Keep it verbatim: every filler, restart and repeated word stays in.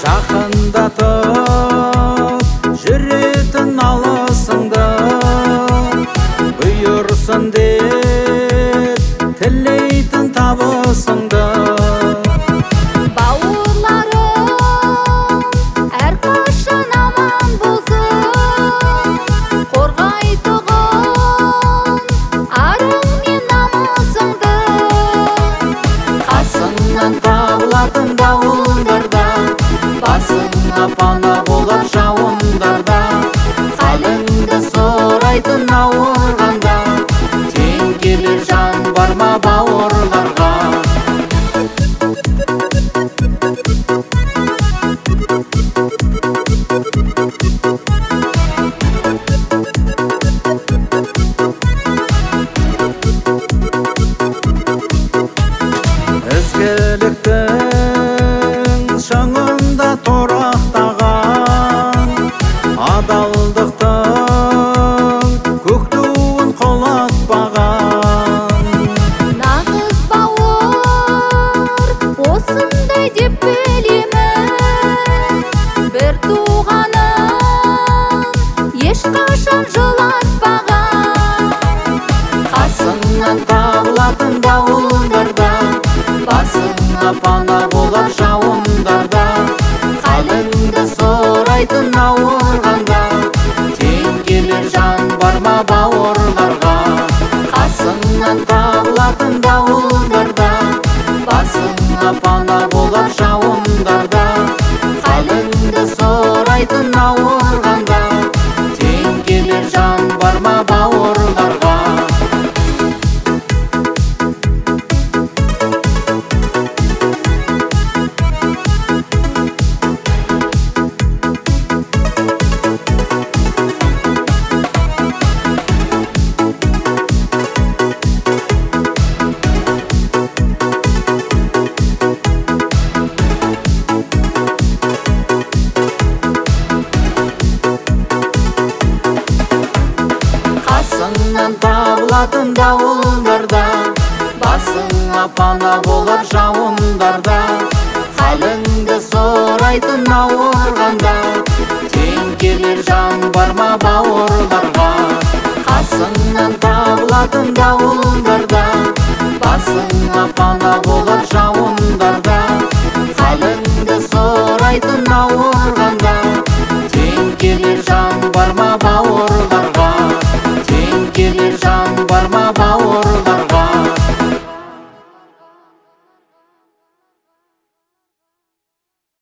жақындатып жүретін алысыңды, бұйырсын деп тілейтін табысыңды. Бауырларым әрқашан аман болсын, қорғайтұғын арың мен намысыңды. Қасыңнан табылатын дауылдарда, басыңа пана болар жауындарда, халіңді сұрайтын ауырғанда, тең келер жан бар ма бауырларға? Ізгіліктің шыңында тұрақтаған, адалдықтың көк туын құлатпаған. Нағыз бауыр осындай деп білемін, бір туғанын ешқашан жылатпаған. Қасыңнан табылатын дауылдарда, басыңа пана болар жауындарда, халіңді сұрайтын ауырғанда, тең келер жан бар ма бауырларға? Қасыңнан табылатын дауылдарда, басыңа пана болар жауындарда, халіңді сұрайтын ауырғанда, тең келер жан бар ма бауырларға? Қасыңнан табылатын дауылдарда, басыңа пана болар жауындарда, халіңді сұрайтын ауырғанда, тең келер жан бар ма бауырларға? Қасыңнан табылатын дауылдарда, басыңа пана болар жауындарда, халіңді сұрайтын ауырғанда,